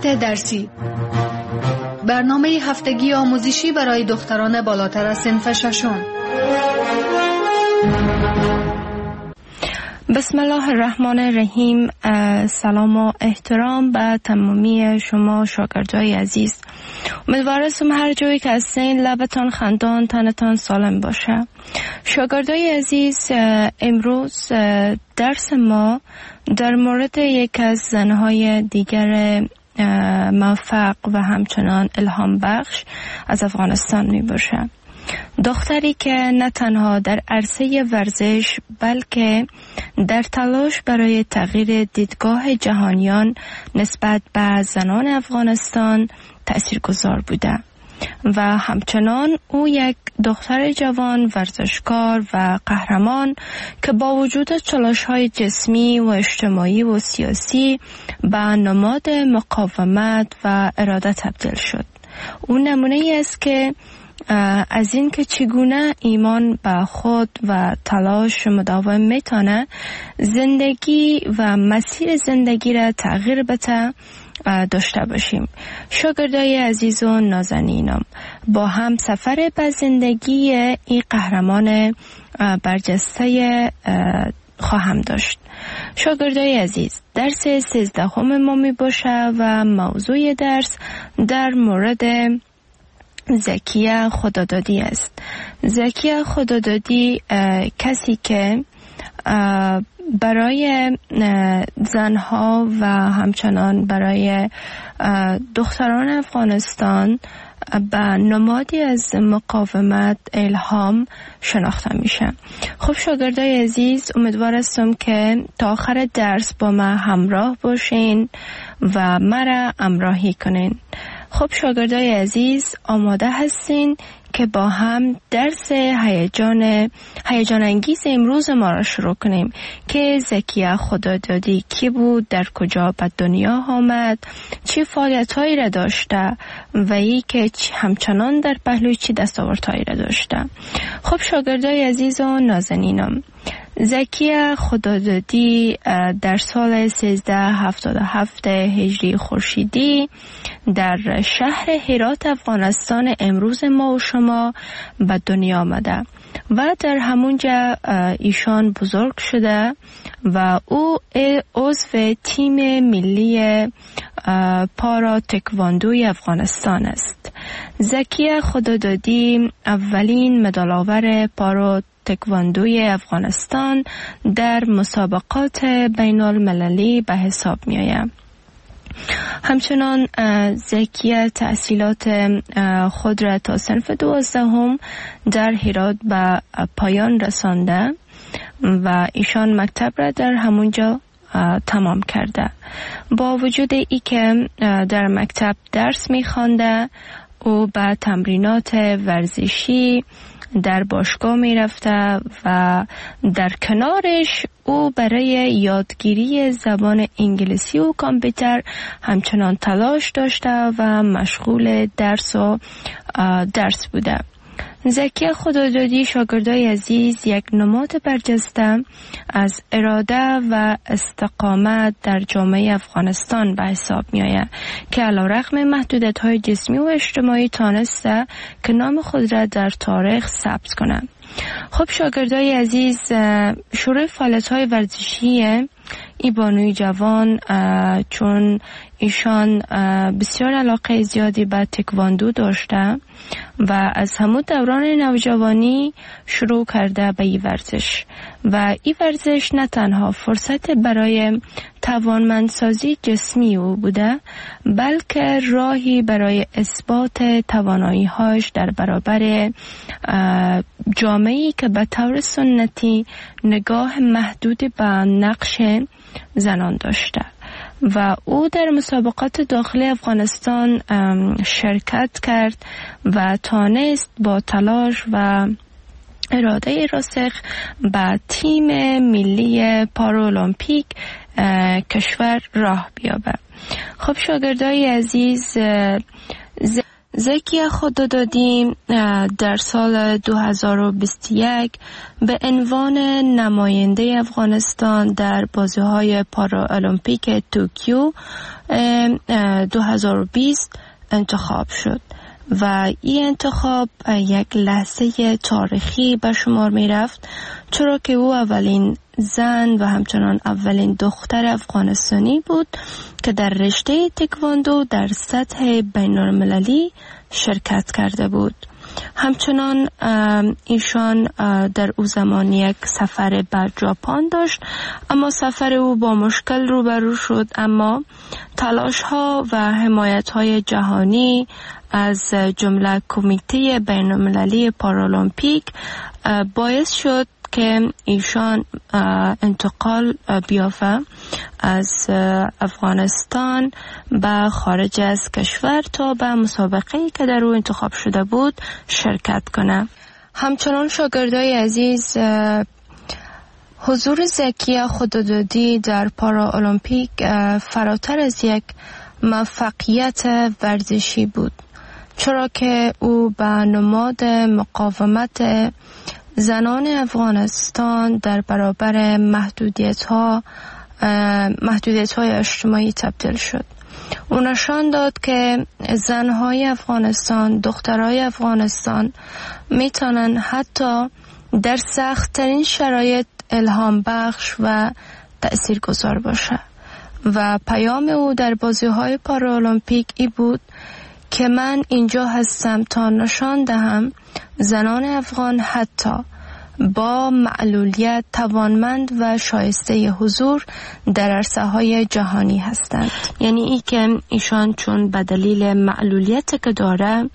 درسی، برنامه هفتگی آموزشی برای دختران بالاتر از صنف ششم. بسم الله الرحمن الرحیم. سلام و احترام به تمامی شما شاگردای عزیز. امیدوارم هر جایی که هستین لبتان خندان، تنتان سالم باشه. شاگردای عزیز، امروز درس ما در مورد یک از زنهای دیگر موفق و همچنان الهام بخش از افغانستان می باشه. دختری که نه تنها در عرصه ورزش بلکه در تلاش برای تغییر دیدگاه جهانیان نسبت به زنان افغانستان تأثیرگذار بوده و همچنان او یک دختر جوان ورزشکار و قهرمان که با وجود چالش‌های جسمی و اجتماعی و سیاسی به نماد مقاومت و اراده تبدیل شد. او نمونه ای است که از این که چگونه ایمان به خود و تلاش مداوم میتونه زندگی و مسیر زندگی را تغییر بده داشته باشیم. شاگردای عزیز و نازنینم، با هم سفر به زندگی این قهرمان برجسته خواهم داشت. شاگردای عزیز، درس 13 ما می باشه و موضوع درس در مورد زکیه خدادادی است. زکیه خدادادی کسی که برای زنها و همچنان برای دختران افغانستان به نمادی از مقاومت الهام شناخته میشه. خب شاگردای عزیز، امیدوار هستم که تا آخر درس با ما همراه باشین و مرا همراهی کنین. خب شاگردای عزیز، آماده هستین که با هم درس هیجان انگیز امروز ما را شروع کنیم که زکیه خدادادی کی بود، در کجا به دنیا آمد، چه فعالیت‌هایی را داشته و ای که همچنان در پهلوی چه دستاوردهایی را داشته. خب شاگردای عزیز و نازنینم، زکیه خدادادی در سال 1377 هجری خورشیدی در شهر هرات افغانستان امروز ما و شما به دنیا آمده و در همونجا ایشان بزرگ شده و او عضو تیم ملی پارا تکواندوی افغانستان است. زکیه خدادادی اولین مدال آور پارا تکواندوی افغانستان در مسابقات بین المللی به حساب می آید. همچنان زکیه تحصیلات خود را تا صنف 12 در هرات به پایان رسانده و ایشان مکتب را در همونجا تمام کرده. با وجود ای که در مکتب درس می خوانده، او به تمرینات ورزشی در باشگاه می رفته و در کنارش او برای یادگیری زبان انگلیسی و کامپیوتر همچنان تلاش داشته و مشغول درس بوده. زکیه خدادادی، شاگردای عزیز، یک نماد برجسته از اراده و استقامت در جامعه افغانستان به حساب می آید که علیرغم محدودیت‌های جسمی و اجتماعی تانسته که نام خود را در تاریخ ثبت کنند. خب شاگردای عزیز، شروع فعالیت‌های ورزشی این بانوی جوان، چون ایشان بسیار علاقه زیادی به تکواندو داشته و از همون دوران نوجوانی شروع کرده به این ورزش و این ورزش نه تنها فرصت برای توانمندسازی جسمی او بوده بلکه راهی برای اثبات توانایی‌هاش در برابر جامعه‌ای که به طور سنتی نگاه محدود به نقش زنان داشته و او در مسابقات داخلی افغانستان شرکت کرد و تانست با تلاش و اراده راسخ به تیم ملی پارالمپیک کشور راه بیابد. خب شاگردای عزیز، زکیه خدادادی در سال 2021 به عنوان نماینده افغانستان در بازی‌های پارالمپیک توکیو 2020 انتخاب شد و این انتخاب یک لحظه تاریخی به شمار می رفت، چرا که او اولین زن و همچنان اولین دختر افغانستانی بود که در رشته تکواندو در سطح بین المللی شرکت کرده بود. همچنان ایشان در او زمان یک سفر به ژاپن داشت، اما سفر او با مشکل روبرو شد، اما تلاش ها و حمایت های جهانی از جمله کمیته بین المللی پارالمپیک باعث شد که ایشان انتقال بیافته از افغانستان به خارج از کشور تا به مسابقه‌ای که در او انتخاب شده بود شرکت کنه. همچنان شاگردای عزیز، حضور زکیه خدادادی در پارالمپیک فراتر از یک موفقیت ورزشی بود، چرا که او به نماد مقاومت زنان افغانستان در برابر محدودیت‌های اجتماعی تبدیل شد. او نشان داد که زن‌های افغانستان، دخترای افغانستان میتونن حتی در سخت‌ترین شرایط الهام بخش و تأثیرگذار باشه و پیام او در بازی‌های پارالمپیک ای بود که من اینجا هستم تا نشان دهم زنان افغان حتی با معلولیت توانمند و شایسته حضور در عرصه‌های جهانی هستند. یعنی ای که ایشان چون به دلیل معلولیت که داره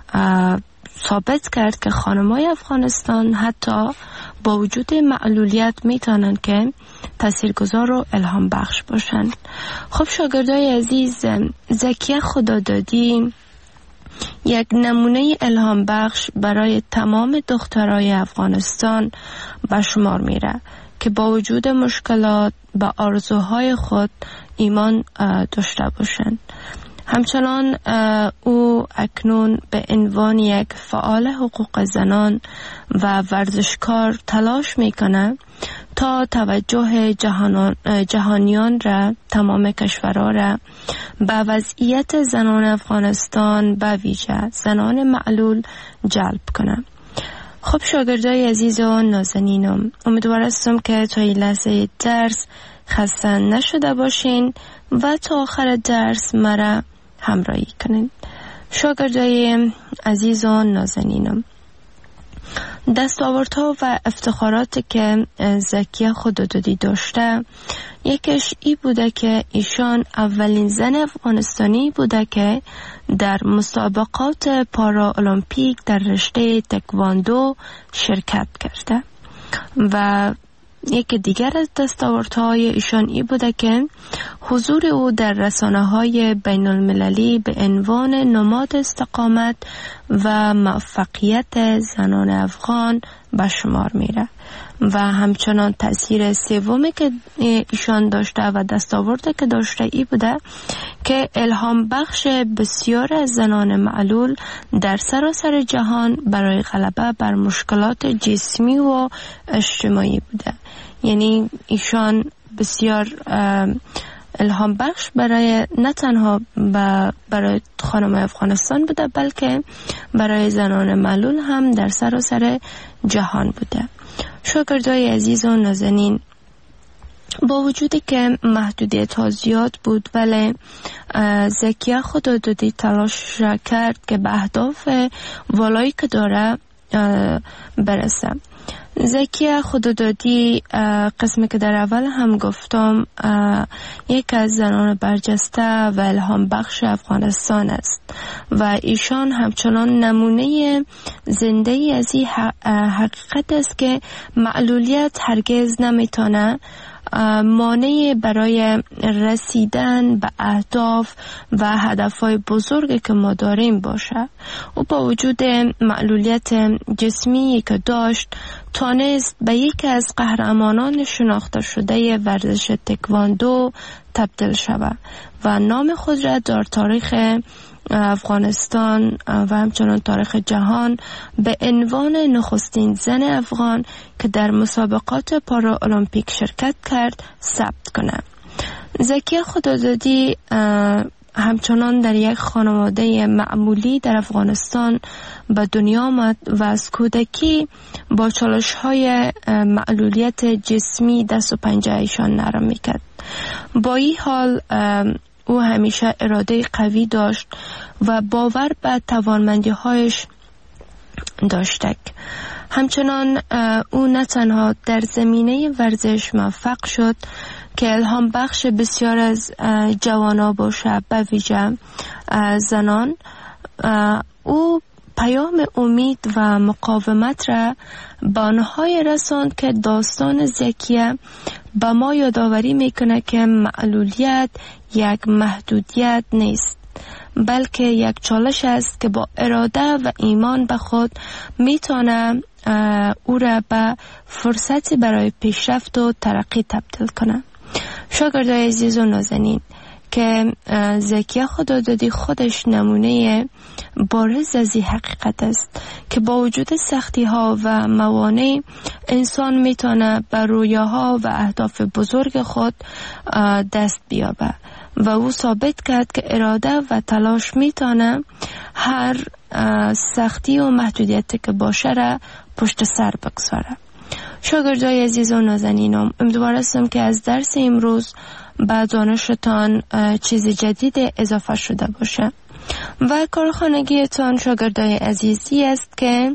ثابت کرد که خانم‌های افغانستان حتی با وجود معلولیت میتونن که تاثیرگذار و الهام بخش باشن. خب شاگردای عزیز، زکیه خدادادی یک نمونه الهام بخش برای تمام دخترای افغانستان به شمار میره که با وجود مشکلات به آرزوهای خود ایمان داشته باشند. همچنان او اکنون به عنوان یک فعال حقوق زنان و ورزشکار تلاش میکنه تا توجه جهانیان را، تمام کشورها را به وضعیت زنان افغانستان به ویژه زنان معلول جلب کنه. خب شاگردای عزیز و نازنینم، امیدوار هستم که تا این لحظه درس خسته نشده باشین و تا آخر درس مرا همراهی کنین. شاگردای عزیز و نازنینم، دستاوردها و افتخاراتی که زکیه خدادادی داشته، یکیش ای بوده که ایشان اولین زن افغانستانی بوده که در مسابقات پارالمپیک در رشته تکواندو شرکت کرده و یکی دیگر از دستاوردهای ایشان ای بوده که حضور او در رسانه‌های بین المللی به عنوان نماد استقامت و موفقیت زنان افغان به شمار میره و همچنان تأثیر سومی که ایشان داشته و دستاورده که داشته ای بوده که الهام بخش بسیار از زنان معلول در سراسر جهان برای غلبه بر مشکلات جسمی و اجتماعی بوده. یعنی ایشان بسیار الهام بخش برای نه تنها برای خانم افغانستان بوده، بلکه برای زنان معلول هم در سراسر جهان بوده. شاگردای عزیز و نازنین، با وجودی که محدودیت ها زیاد بود، ولی زکیه خدادادی تلاش کرد که به اهداف والایی که داره برسه. زکیه خدادادی، قسمی که در اول هم گفتم، یک از زنان برجسته و الهام بخش افغانستان است و ایشان همچنان نمونه زنده ای از این حقیقت است که معلولیت هرگز نمیتونه مانع برای رسیدن به اهداف و هدفهای بزرگی که ما داریم باشه. و با وجود معلولیت جسمی که داشت، تانست به یکی از قهرمانان شناخته شده ورزش تکواندو تبدیل شود و نام خود را در تاریخ افغانستان و همچنان تاریخ جهان به عنوان نخستین زن افغان که در مسابقات پارا المپیک شرکت کرد ثبت کنه. زکیه خدادادی همچنان در یک خانواده معمولی در افغانستان به دنیا آمد و از کودکی با چالش‌های معلولیت جسمی دست و پنجه ایشان نرم میکرد. با این حال او همیشه اراده قوی داشت و باور به توانمندی‌هایش داشت. همچنان او نه تنها در زمینه ورزش موفق شد که الهام بخش بسیار از جوانان باشه، به ویژه زنان. او پیام امید و مقاومت را به آنهای رساند که داستان زکیه به ما یادآوری میکنه که معلولیت یک محدودیت نیست، بلکه یک چالش است که با اراده و ایمان به خود میتونه او را به فرصتی برای پیشرفت و ترقی تبدیل کنه. شاگردای عزیز و نازنین، که زکیه خدادادی خودش نمونه بارز از این حقیقت است که با وجود سختی ها و موانع انسان میتونه بر رویاها و اهداف بزرگ خود دست بیابه و او ثابت کرد که اراده و تلاش میتونه هر سختی و محدودیتی که باشه را پشت سر بگذاره. شاگردای عزیز و نازنینم، امیدوارم که از درس امروز به دانشتان چیز جدید اضافه شده باشه و کارخانگیتان شاگردای عزیزی است که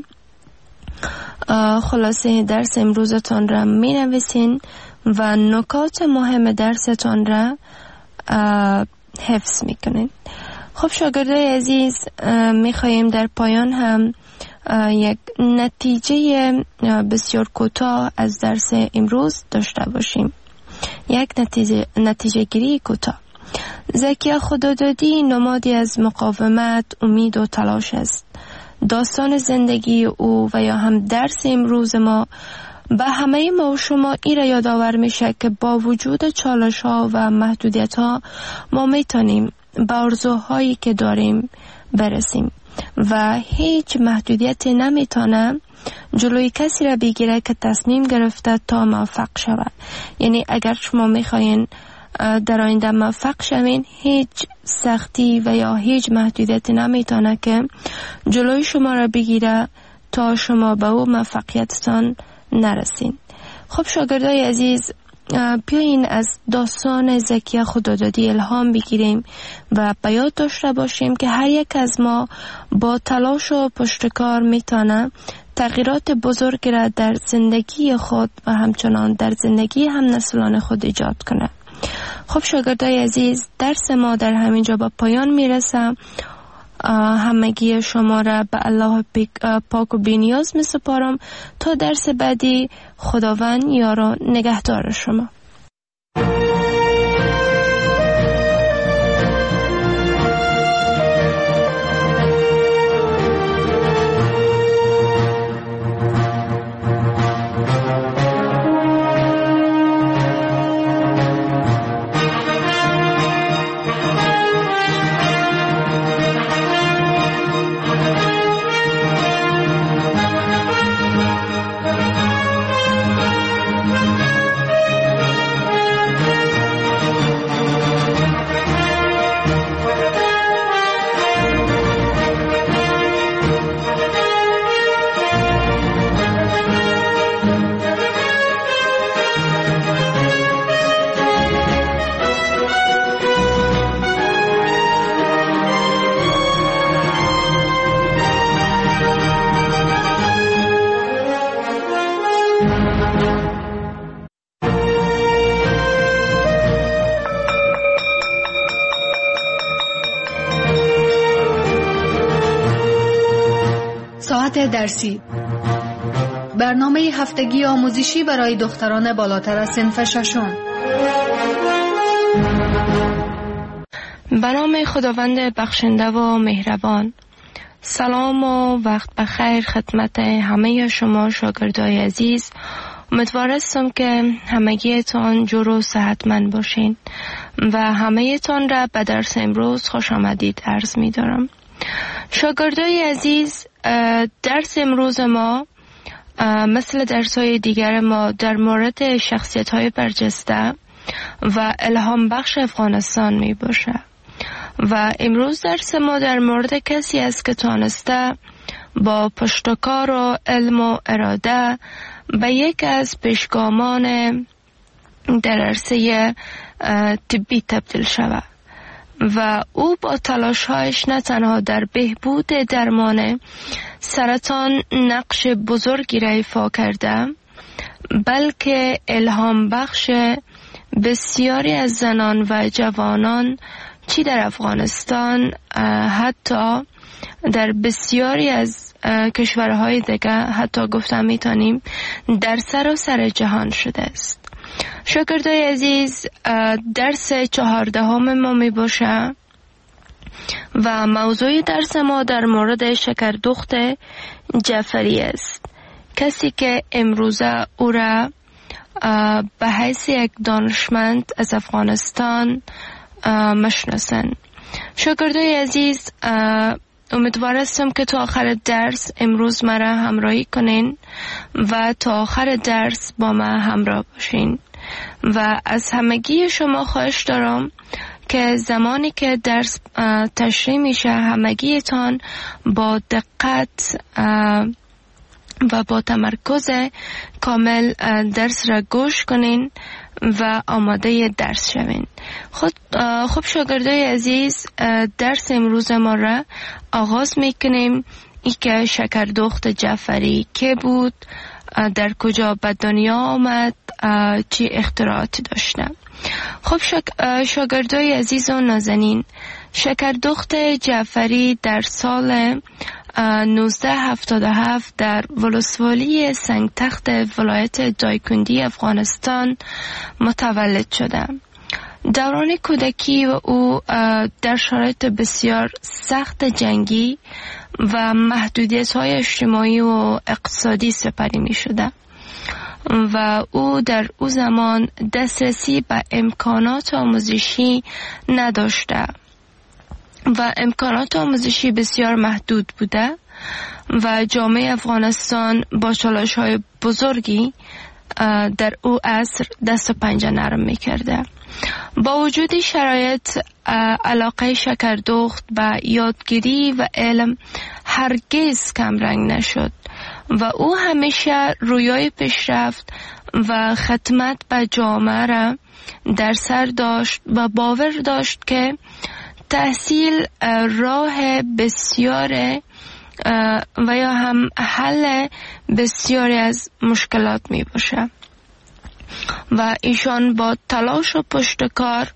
خلاصه درس امروزتان را می نویسین و نکات مهم درستان را حفظ می کنین. خب شاگردای عزیز، می خواهیم در پایان هم یک نتیجه بسیار کوتاه از درس امروز داشته باشیم. یک نتیجه گیری کوتاه. زکیه خدادادی نمادی از مقاومت، امید و تلاش است. داستان زندگی او و یا هم درس امروز ما به همه ما و شما این را یادآور میشه که با وجود چالش ها و محدودیت ها ما میتونیم به آرزوهایی که داریم برسیم و هیچ محدودیتی نمیتونه جلوی کسی را بگیره که تصمیم گرفته تا موفق شود. یعنی اگر شما میخواین در آینده موفق شوین، هیچ سختی و یا هیچ محدودیتی نمیتونه که جلوی شما را بگیره تا شما به او موفقیتتان نرسین. خب شاگردای عزیز، بیاین از داستان زکیه خدادادی الهام بگیریم و به یاد داشته باشیم که هر یک از ما با تلاش و پشتکار میتونه تغییرات بزرگی را در زندگی خود و همچنان در زندگی هم نسلان خود ایجاد کنه. خب شاگردای عزیز، درس ما در همینجا به پایان میرسه. همگی شما را به الله پاک و بی‌نیاز میسپارم تا درس بعدی. خداوند یار و نگهدار شما. درسی، برنامه هفتگی آموزشی برای دختران بالاتر از صنف ششم. به نام خداوند بخشنده و مهربان. سلام و وقت بخیر خدمت همه شما شاگردای عزیز. امیدوارم که همگیتان جور و صحتمند باشین و همه‌تان را به درس امروز خوش آمدید عرض می دارم. شاگردای عزیز، درس امروز ما مثل درس‌های دیگر ما در مورد شخصیت‌های برجسته و الهام بخش افغانستان می باشه و امروز درس ما در مورد کسی است که تانسته با پشتکار و علم و اراده به یک از پیشگامان در عرصه طبی تبدیل شود و او با تلاش‌هایش نه تنها در بهبود درمان سرطان نقش بزرگی را ایفا کرده، بلکه الهام بخش بسیاری از زنان و جوانان چی در افغانستان حتی در بسیاری از کشورهای دیگه حتی گفتم میتونیم در سراسر جهان شده است. شاگردای عزیز، درس 14 ما می باشه و موضوع درس ما در مورد شکردخت جعفری است، کسی که امروزه او را به حیث یک دانشمند از افغانستان مشناسند. شاگردای عزیز، امیدوارم که تا آخر درس امروز مرا همراهی کنین و تا آخر درس با من همراه باشین و از همگی شما خواهش دارم که زمانی که درس تشریح میشه همگیتان با دقت و با تمرکز کامل درس را گوش کنین و آماده درس شوین. خب شاگردای عزیز، درس امروز ما را آغاز میکنیم. ای که شکردخت جعفری که بود، در کجا به دنیا آمد، چه اختراعاتی داشته. خب شاگردای عزیز و نازنین، شکردخت جعفری در سال 1977 در ولسوالی سنگتخت ولایت دایکندی افغانستان متولد شده. دوران کودکی و او در شرایط بسیار سخت جنگی و محدودیت‌های اجتماعی و اقتصادی سپری می شده و او در او زمان دسترسی به امکانات آموزشی نداشته و امکانات آموزشی بسیار محدود بوده و جامعه افغانستان با چالش‌های بزرگی در او عصر دست و پنجه نرم می‌کرده. با وجود شرایط، علاقه شکردخت به یادگیری و علم هرگز کمرنگ نشد و او همیشه رویای پیشرفت و خدمت به جامعه را در سر داشت و باور داشت که تحصیل راه بسیار و یا هم حل بسیاری از مشکلات می باشه و ایشان با تلاش و پشتکار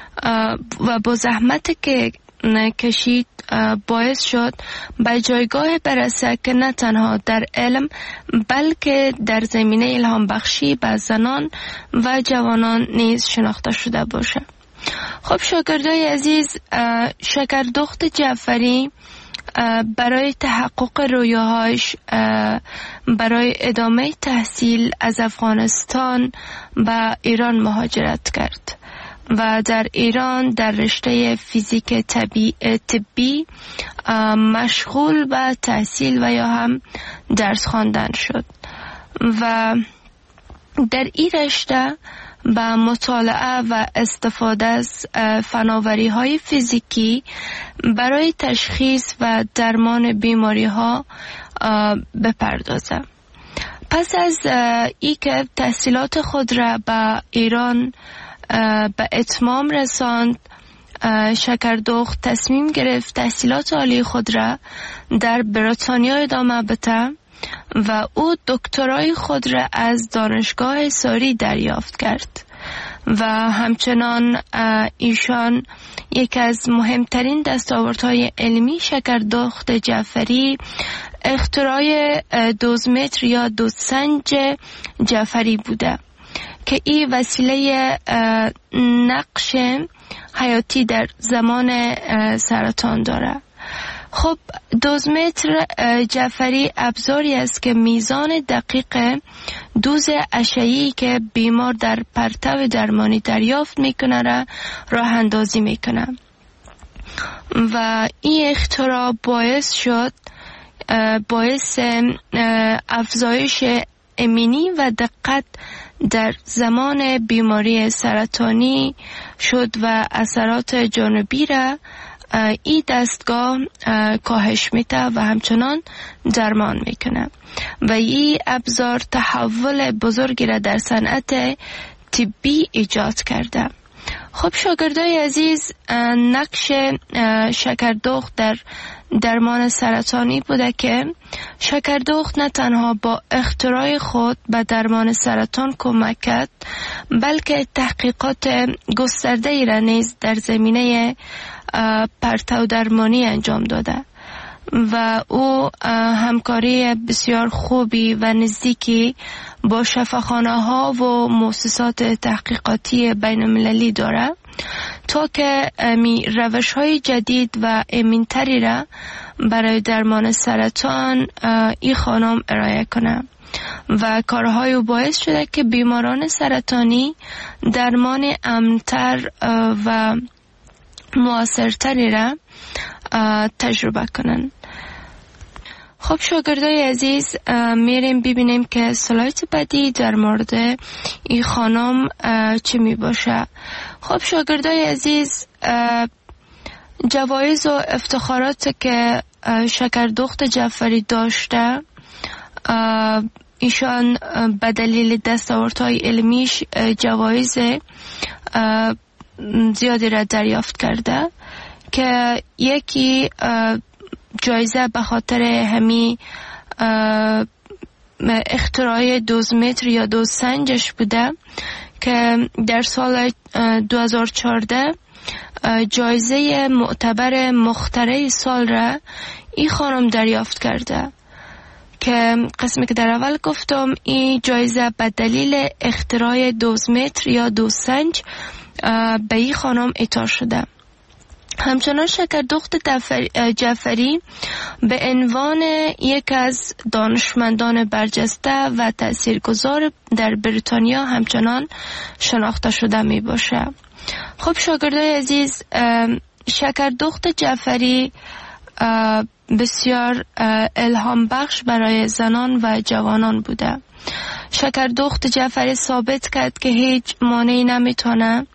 و با زحمت که کشید باعث شد به جایگاه برسه که نه تنها در علم بلکه در زمینه الهام بخشی به زنان و جوانان نیز شناخته شده باشه. خب شاگردای عزیز، شکردخت جعفری برای تحقق رویاهاش برای ادامه تحصیل از افغانستان به ایران مهاجرت کرد و در ایران در رشته فیزیک طبی مشغول به تحصیل و یا هم درس خواندن شد و در این رشته با مطالعه و استفاده از فناوری‌های فیزیکی برای تشخیص و درمان بیماری‌ها بپردازه. پس از ای که تحصیلات خود را به ایران به اتمام رساند، شکردخت تصمیم گرفت تحصیلات عالی خود را در بریتانیا ادامه بده و او دکترای خود را از دانشگاه ساری دریافت کرد و همچنان ایشان یک از مهمترین دستاوردهای علمی شکردخت جعفری اختراع دوزمتر یا دوزسنج جعفری بوده که این وسیله نقش حیاتی در زمان سرطان داره. خب دوزمتر جعفری ابزاری است که میزان دقیق دوز اشعه‌ای که بیمار در پرتو درمانی دریافت میکنه را راه اندازی میکنه و این اختراع باعث افزایش امنی و دقت در زمان بیماری سرطانی شد و اثرات جانبی را این دستگاه کاهش میده و همچنان درمان میکنه و این ابزار تحول بزرگی را در صنعت طبی ایجاد کرده. خب شاگردای عزیز، نقش شکردخت در درمان سرطانی بوده که شکردخت نه تنها با اختراع خود به درمان سرطان کمک کرد، بلکه تحقیقات گسترده‌ای را نیز در زمینه پرتو درمانی انجام داده و او همکاری بسیار خوبی و نزدیکی با شفاخانه‌ها و مؤسسات تحقیقاتی بین‌المللی داره تا که روش‌های جدید و امن‌تری را برای درمان سرطان این خانم ارائه کنه و کارهای او باعث شده که بیماران سرطانی درمان امن‌تر و مؤثرتری را تجربه کنن. خب شاگردای عزیز، میریم ببینیم که سلاید بعدی در مورد این خانم چی می باشه. خب شاگردای عزیز، جوایز و افتخارات که شکردخت جعفری داشته، ایشان به دلیل دستاوردهای علمیش جوایز زیادی را دریافت کرده که یکی جایزه به خاطر همی اختراع دوزمتر یا دوزسنجش بوده که در سال 2014 جایزه معتبر مخترع سال را این خانم دریافت کرده که قسمی که در اول گفتم این جایزه به دلیل اختراع دوزمتر یا دوزسنج به این خانم اعطا شده. همچنان شکردخت جعفری به عنوان یک از دانشمندان برجسته و تاثیرگذار در بریتانیا همچنان شناخته شده می باشه. خب شاگردای عزیز، شکردخت جعفری بسیار الهام بخش برای زنان و جوانان بوده. شکردخت جعفری ثابت کرد که هیچ مانعی نمیتونه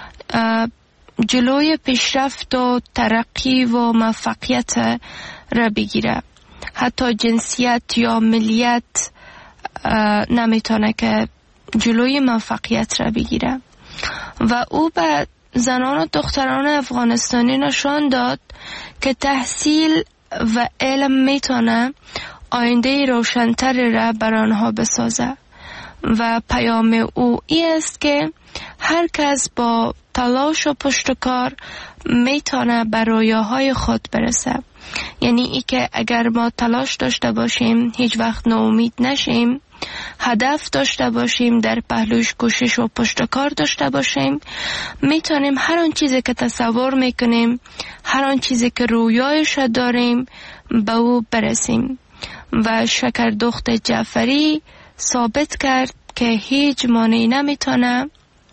جلوی پیشرفت و ترقی و موفقیت را بگیره. حتی جنسیت یا ملیت نمیتونه که جلوی موفقیت را بگیره و او به زنان و دختران افغانستانی نشان داد که تحصیل و علم میتونه آینده روشن‌تر را بر آنها بسازه و پیام او این است که هر کس با تلاش و پشتکار میتونه به رویاهای خود برسه. یعنی ای که اگر ما تلاش داشته باشیم، هیچ وقت ناامید نشیم، هدف داشته باشیم، در پهلوش کوشش و پشتکار داشته باشیم، میتونیم هر آن چیزی که تصور میکنیم، هر آن چیزی که رویایش داریم به او برسیم. و شکردخت جعفری ثابت کرد که هیچ مانعی نمیتونه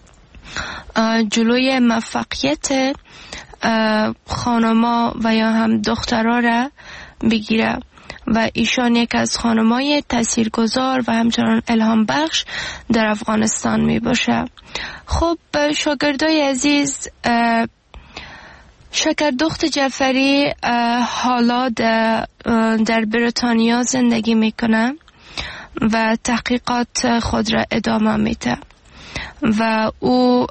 جلوی موفقیت خانما و یا هم دخترها را بگیره و ایشان یک از خانمای تاثیرگذار و همچنان الهام بخش در افغانستان می باشه. خب شاگردای عزیز، شکردخت جعفری حالا در بریتانیا زندگی میکنه و تحقیقات خود را ادامه میده و او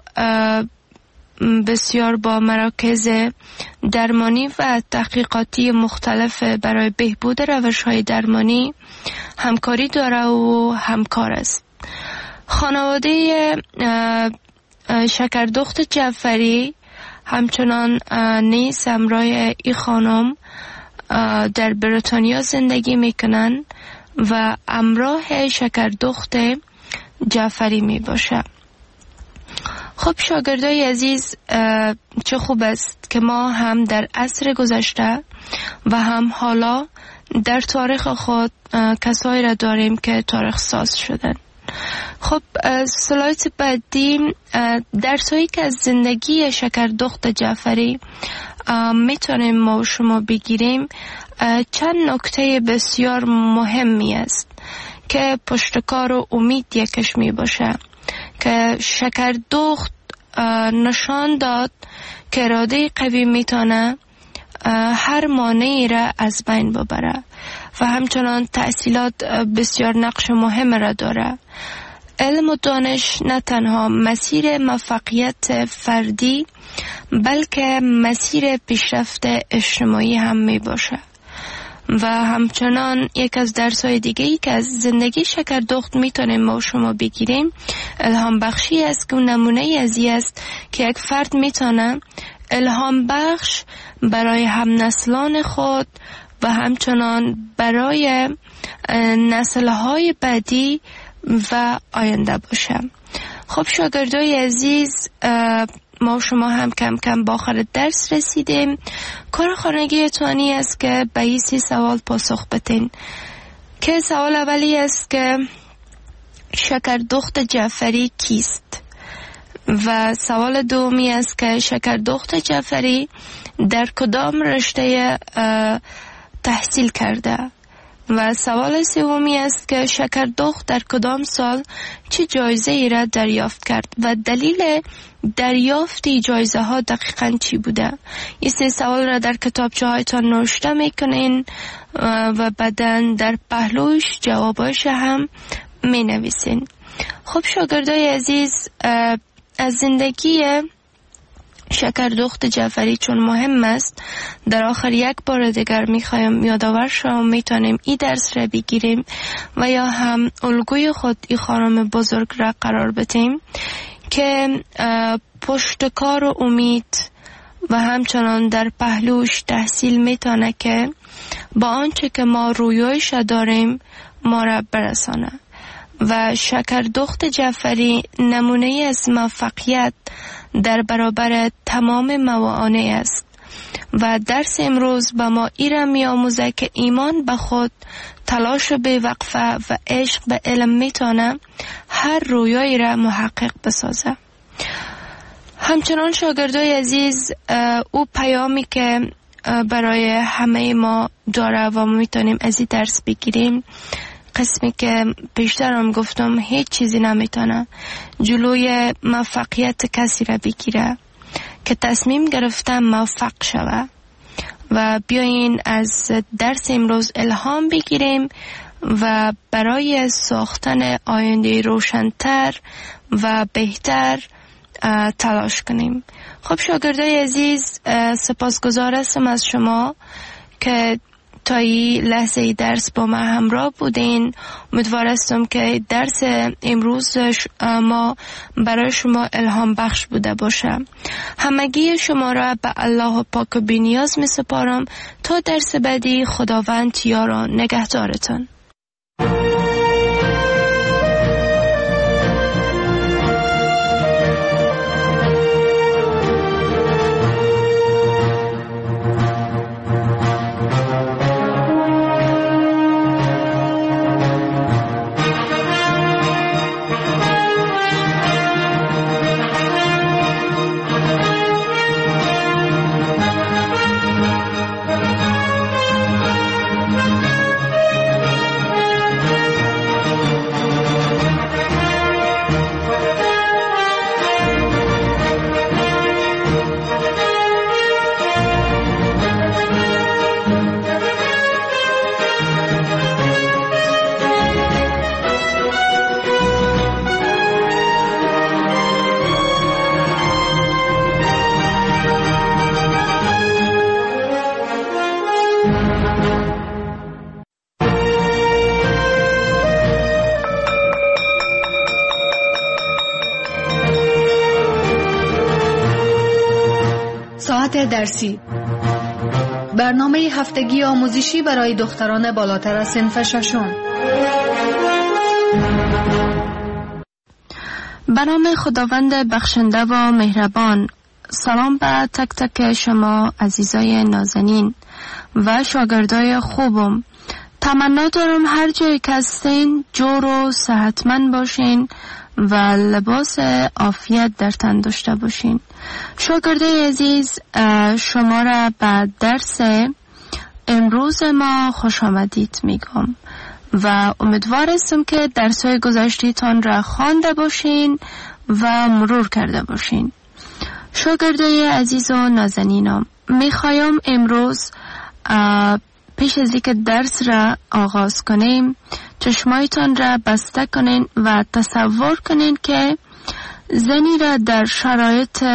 بسیار با مراکز درمانی و تحقیقاتی مختلف برای بهبود روش‌های درمانی همکاری داره و همکار است. خانواده شکردخت جعفری همچنان نیز همراه این خانم در بریتانیا زندگی میکنن و همراه شکردخت جعفری می باشه. خب شاگردای عزیز، چه خوب است که ما هم در عصر گذشته و هم حالا در تاریخ خود کسایی را داریم که تاریخ ساز شدن. خب سلاید بعدی درسایی که از زندگی شکردخت جعفری میتونیم ما و شما بگیریم، چند نکته بسیار مهمی است که پشتکار و امید یکش می باشه که شکردخت نشان داد که اراده قوی میتونه هر مانعی را از بین ببره و همچنان تحصیلات بسیار نقش مهم را داره. علم و دانش نه تنها مسیر موفقیت فردی بلکه مسیر پیشرفت اجتماعی هم می باشه و همچنان یک از درس‌های دیگه‌ای که از زندگی شکردخت میتونیم ما و شما بگیریم الهام بخشی است که نمونه ازی است که یک فرد میتونه الهام بخش برای هم نسلان خود و همچنان برای نسل‌های بعدی و آینده باشه. خب شاگردای عزیز، ما و شما هم کم کم با آخر درس رسیدیم. کار خانگی توانی است که به این 3 سوال پاسخ بدین که سوال اولی است که شکردخت جعفری کیست؟ و سوال دومی است که شکردخت جعفری در کدام رشته تحصیل کرده؟ و سوال سومی است که شکردخت در کدام سال چه جایزه ای را دریافت کرد و دلیل دریافت جایزه ها دقیقاً چی بوده؟ این 3 سوال را در کتابچه هایتان نوشته میکنین و بعداً در پهلوش جواباش هم می نویسین. خب شاگردای عزیز، از زندگی شکردخت جعفری چون مهم است، در آخر یک بار دیگر میخوایم یادآور شما میتونیم این درس را بگیریم و یا هم الگوی خود این خانم بزرگ را قرار بدیم که پشتکار و امید و همچنان در پهلوش تحصیل میتونه که با آنچه که ما رویایش داریم ما را برسانه. و شکردخت جعفری نمونه از موفقیت در برابر تمام موانع است و درس امروز به ما ایرا می آموزه که ایمان به خود، تلاش به وقفه و عشق به علم میتونه هر رویایی را محقق بسازه. همچنان شاگردای عزیز، او پیامی که برای همه ما داره و ما میتونیم از این درس بگیریم، قسمی که بیشتر هم گفتم هیچ چیزی نمیتونه جلوی موفقیت کسی را بگیره که تصمیم گرفته موفق شوه. و بیاین از درس امروز الهام بگیریم و برای ساختن آینده روشن‌تر و بهتر تلاش کنیم. خب شاگردای عزیز، سپاسگزار هستم از شما که تا این لحظه درس با ما همراه بودین. امیدوار هستم که درس امروز ما برای شما الهام بخش بوده باشه. همگی شما را به الله پاک و بی‌نیاز می سپارم تا درس بعدی. خداوند یار و نگهدارتان. درسی، برنامه هفتگی آموزشی برای دختران بالاتر از صنف ششم. به نام خداوند بخشنده و مهربان. سلام به تک تک شما عزیزای نازنین و شاگردای خوبم. تمنا دارم هر جایی که هستین جور و صحتمند باشین و لباس عافیت در تن داشته باشین. شاگردای عزیز، شما را به درس امروز ما خوش آمدید میگم و امیدوار هستم که درس‌های گذشته‌تان را خوانده باشین و مرور کرده باشین. شاگردای عزیز و نازنینم، میخوایم امروز پیش از اینکه درس را آغاز کنیم چشمایتان را بسته کنین و تصور کنین که زنی را در شرایط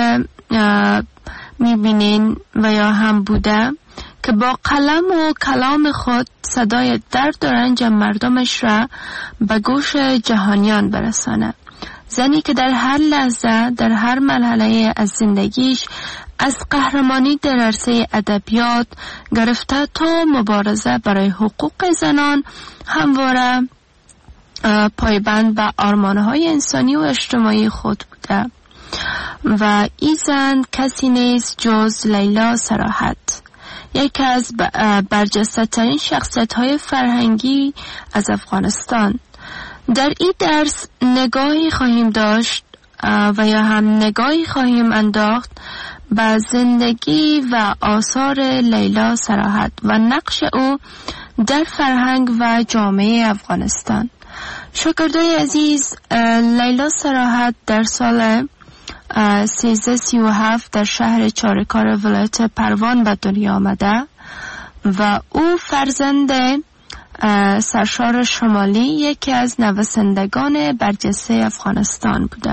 میبینین و یا هم بوده که با قلم و کلام خود صدای درد و رنج مردمش را به گوش جهانیان برسانه. زنی که در هر لحظه در هر مرحله از زندگیش از قهرمانی در عرصه ادبیات گرفته تا مبارزه برای حقوق زنان همواره پایبند به آرمانهای انسانی و اجتماعی خود بوده و این زن کسی نیست جز لیلا صراحت، یکی از برجسته‌ترین شخصیت‌های فرهنگی از افغانستان. در این درس نگاهی خواهیم داشت و یا هم نگاهی خواهیم انداخت به زندگی و آثار لیلا صراحت و نقش او در فرهنگ و جامعه افغانستان. شاگردای عزیز، لیلا صراحت در سال 1337 در شهر چارکار ولایت پروان به دنیا آمده و او فرزند سرشار شمالی یکی از نویسندگان برجسته افغانستان بوده.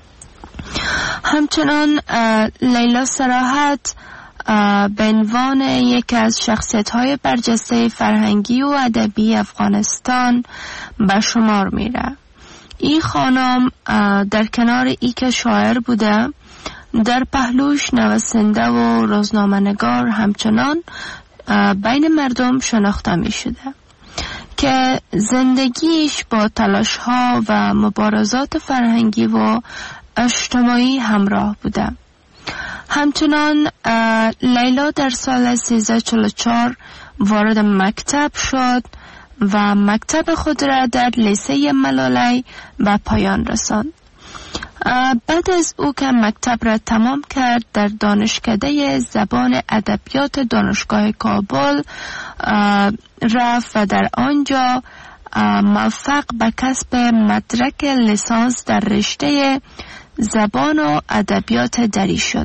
همچنان لیلا صراحت به عنوان یکی از شخصیت‌های برجسته فرهنگی و ادبی افغانستان به شمار میره. این خانم در کنار ای که شاعر بوده، در پهلوش نویسنده و روزنامه‌نگار همچنان بین مردم شناخته می شده که زندگیش با تلاش‌ها و مبارزات فرهنگی و اجتماعی همراه بوده. همچنان لیلا در سال 1344 وارد مکتب شد و مکتب خود را در لیسه ملالی به پایان رساند. بعد از او که مکتب را تمام کرد در دانشکده زبان ادبیات دانشگاه کابل رفت و در آنجا موفق به کسب مدرک لیسانس در رشته زبان و ادبیات دری شد.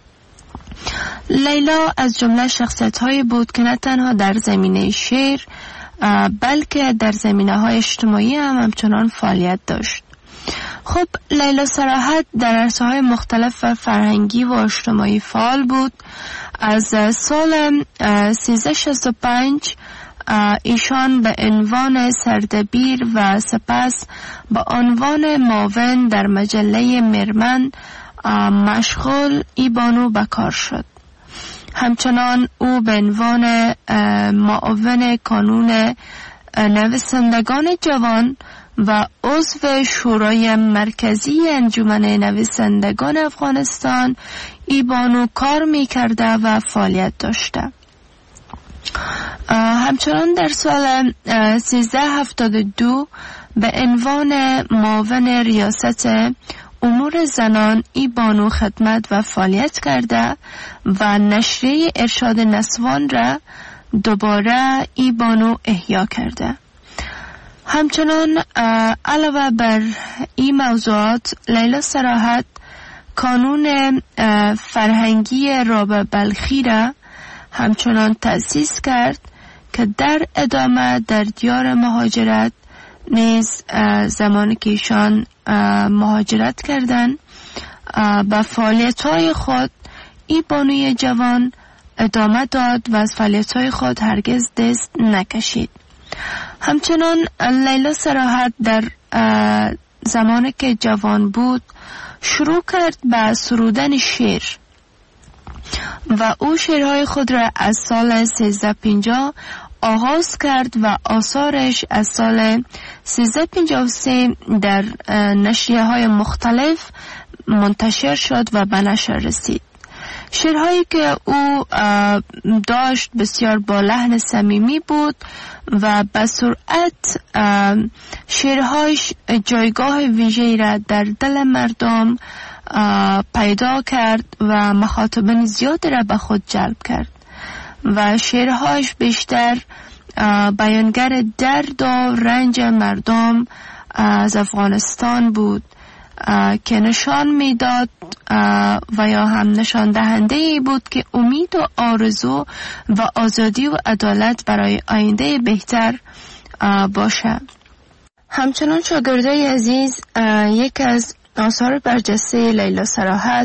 لیلا از جمله شخصیت‌هایی بود که نه تنها در زمینه شعر بلکه در زمینه‌های اجتماعی هم همچنان فعالیت داشت. خب لیلا صراحت در عرصه‌های مختلف فرهنگی و اجتماعی فعال بود. از سال 1365 ایشان به عنوان سردبیر و سپس به عنوان معاون در مجله مرمن مشغول ایبانو به کار شد. همچنان او به عنوان معاون کانون نویسندگان جوان و عضو شورای مرکزی انجمن نویسندگان افغانستان ایبانو کار می کرده و فعالیت داشته. همچنان در سال 1372 به عنوان معاون ریاست امور زنان ایبانو خدمت و فعالیت کرده و نشریه ارشاد نسوان را دوباره ایبانو احیا کرده. همچنان علاوه بر این موضوعات لیلا صراحت کانون فرهنگی رابع بلخی را همچنان تأسیس کرد که در ادامه در دیار مهاجرت نیز زمانی که ایشان مهاجرت کردند به فعالیت‌های خود این بانوی جوان ادامه داد و از فعالیت‌های خود هرگز دست نکشید. همچنان لیلا صراحت در زمانی که جوان بود شروع کرد به سرودن شعر و او شعرهای خود را از سال 1350 آغاز کرد و آثارش از سال 1353 در نشریه های مختلف منتشر شد و به نشر رسید. شعرهایی که او داشت بسیار با لحن صمیمی بود و به سرعت شعرهایش جایگاه ویژه‌ای را در دل مردم پیدا کرد و مخاطبین زیادی را به خود جلب کرد و شعرهایش بیشتر بیانگر درد و رنج مردم از افغانستان بود که نشان میداد و یا هم نشان دهنده ای بود که امید و آرزو و آزادی و عدالت برای آینده بهتر باشه. همچنان شاگردای عزیز، یک از آثار برجسته لیلا صراحت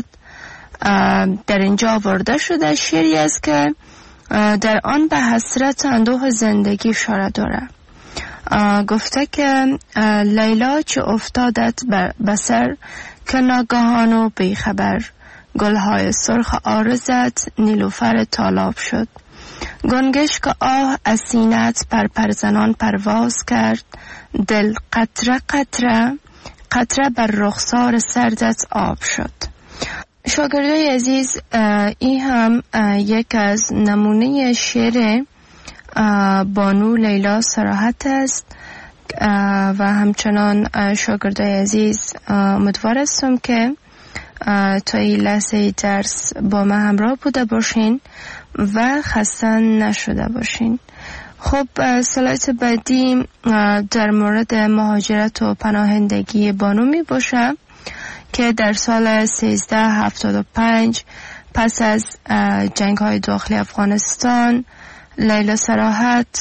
در اینجا آورده شده، شعری است که در آن به حسرت اندوه زندگی اشاره داره. گفته که لیلا چه افتادت به سر که ناگهان و بیخبر، گلهای سرخ عارضت نیلوفر تالاب شد. گنگش که آه از سینت پر زنان پرواز کرد، دل قطره قطره قطره بر رخسار سردت آب شد. شاگردای عزیز، این هم یک از نمونه شعر بانو لیلا صراحت است و همچنان شاگردای عزیز امیدوار هستم که تا این لحظه درس با من همراه بوده باشین و خسته نشده باشین. خب سلایت بعدی در مورد مهاجرت و پناهندگی بانو می باشه که در سال 1375 پس از جنگ های داخلی افغانستان لیلا صراحت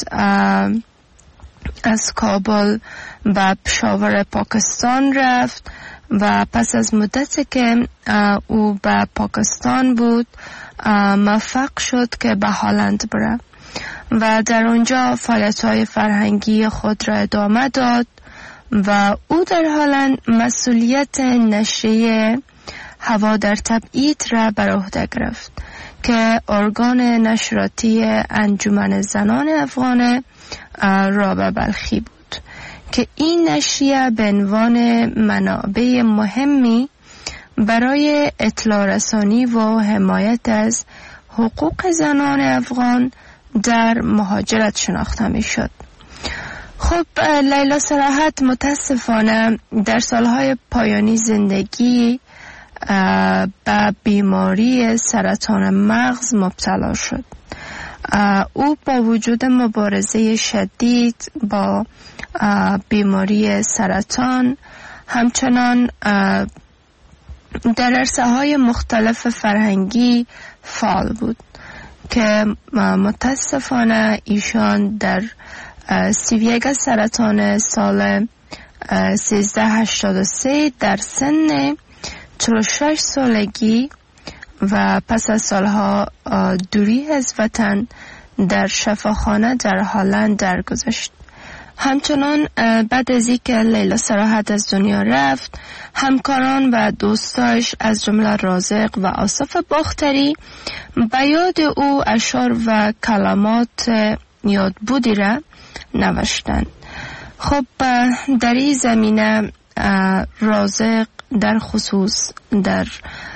از کابل به پشاور پاکستان رفت و پس از مدتی که او به پاکستان بود موفق شد که به هلند بره و در آنجا فعالیت‌های فرهنگی خود را ادامه داد و او در هلند مسئولیت نشریه هوا در تبعید را بر عهده گرفت که ارگان نشراتی انجمن زنان افغان رابعه بلخی بود که این نشریه به عنوان منابع مهمی برای اطلاع رسانی و حمایت از حقوق زنان افغان در مهاجرت شناخته می شد. خب لیلا صراحت متاسفانه در سالهای پایانی زندگی به بیماری سرطان مغز مبتلا شد. او با وجود مبارزه شدید با بیماری سرطان همچنان در عرصه‌های مختلف فرهنگی فعال بود که متاسفانه ایشان در 31 سرطان سال 1383 در سن 46 سالگی و پس از سالها دوری از وطن در شفاخانه در هلند درگذشت. همچنان بعد از اینکه لیلا صراحت از دنیا رفت، همکاران و دوستاش از جمله رازق و آصف باختری به یاد او اشعار و کلمات یادبودی را نوشتند. خب در این زمینه رازق در خصوص در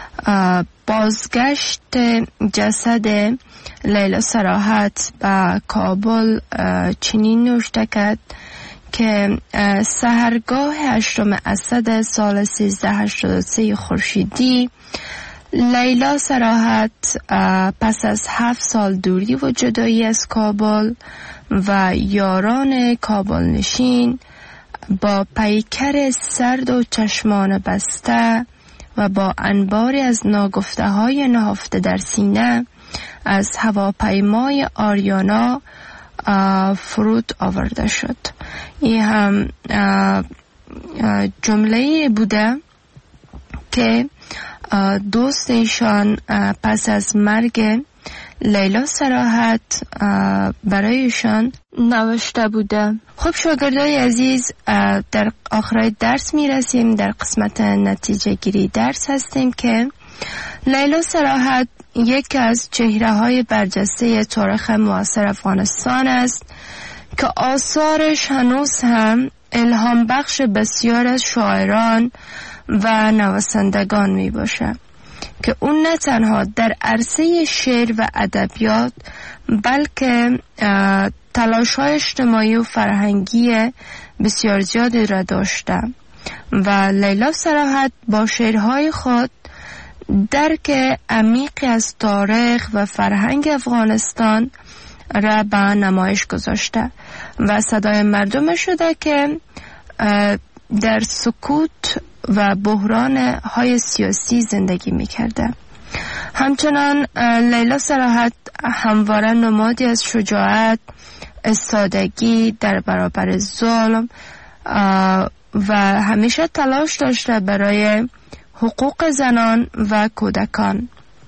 بازگشت جسد لیلا صراحت به کابل چنین نوشته کرد که سحرگاه 8 اسد سال 1383 خورشیدی لیلا صراحت پس از 7 سال دوری و جدایی از کابل و یاران کابل نشین با پیکر سرد و چشمان بسته و با انباری از ناگفته های نهفته در سینه از هواپیمای آریانا فرود آورده شد. این هم جمله بوده که دوست ایشان پس از مرگ لیلا صراحت برایشان نوشته بوده. خب شاگردای عزیز، در آخر درس می رسیم. در قسمت نتیجه گیری درس هستیم که لیلا صراحت یکی از چهره‌های برجسته تاریخ معاصر افغانستان است که آثارش هنوز هم الهام بخش بسیار از شاعران و نویسندگان می باشه که اون نه تنها در عرصه شعر و ادبیات بلکه تلاش‌های اجتماعی و فرهنگی بسیار زیادی را داشته و لیلا صراحت با شعرهای خود درک عمیقی از تاریخ و فرهنگ افغانستان را به نمایش گذاشته و صدای مردم شده که در سکوت و بحران های سیاسی زندگی می کرده. همچنان لیلا صراحت همواره نمادی از شجاعت، استادگی در برابر ظلم و همیشه تلاش داشته برای حقوق زنان و کودکان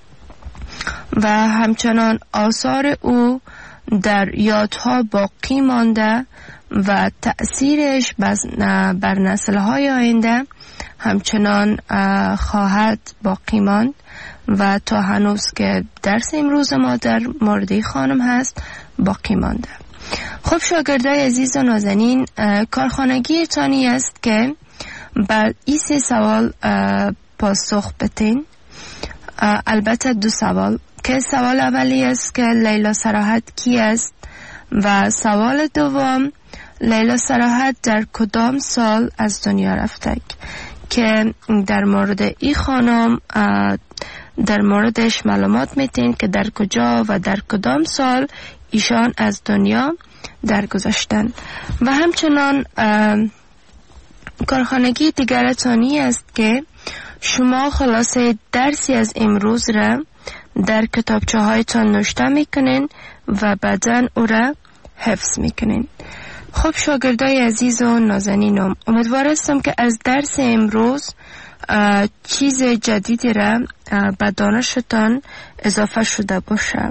و همچنان آثار او در یادها باقی مانده و تأثیرش بر نسل‌های آینده همچنان خواهد باقی ماند و تا هنوز که درس امروز ما در مورد خانم هست باقی مانده. خب شاگردای عزیز و نازنین، کارخانگی تانی است که بعد این 3 سوال پاسخ بدین. البته 2 سوال که سوال اولی است که لیلا صراحت کی است و سوال دوم لیلا صراحت در کدام سال از دنیا رفته که در مورد این خانم در موردش معلومات میتین که در کجا و در کدام سال ایشان از دنیا درگذشتن. و همچنان کارخانگی دیگر تانی است که شما خلاصه درسی از امروز را در کتابچه هایتان نوشته میکنین و بعداً او را حفظ میکنین. خب شاگردای عزیز و نازنینم، امیدوار هستم که از درس امروز چیز جدیدی را به دانشتان اضافه شده باشه.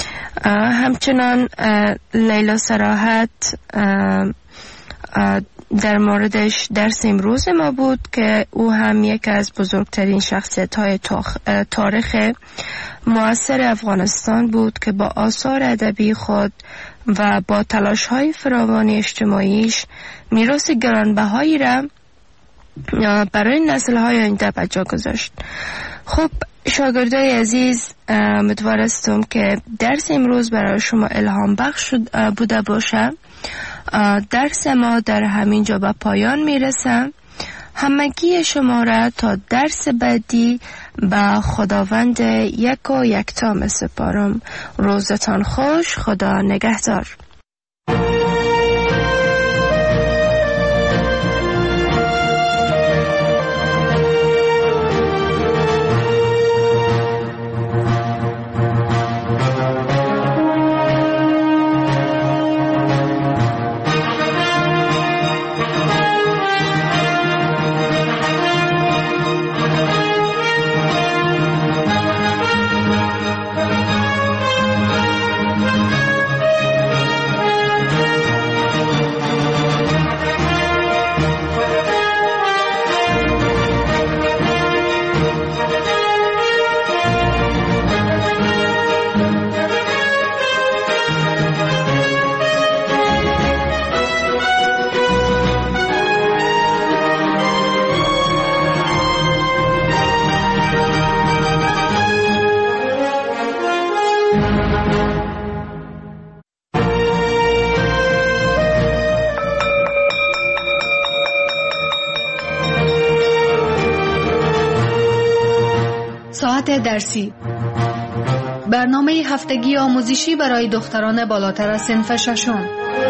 همچنان لیلا صراحت در موردش درس امروز ما بود که او هم یک از بزرگترین شخصیت‌های تاریخ معاصر افغانستان بود که با آثار ادبی خود و با تلاش‌های فراوان اجتماعیش میراث گرانبهایی را برای نسل‌های آینده به جا گذاشت. خب شاگردای عزیز، امیدوار هستم که درس امروز برای شما الهام بخش بوده باشه. درس ما در همین جا به پایان میرسه. همگی شما را تا درس بعدی به خداوند یک و یکتا می سپارم. روزتان خوش، خدا نگهدار. ساعت درسی، برنامه هفتگی آموزشی برای دختران بالاتر از صنف ششم.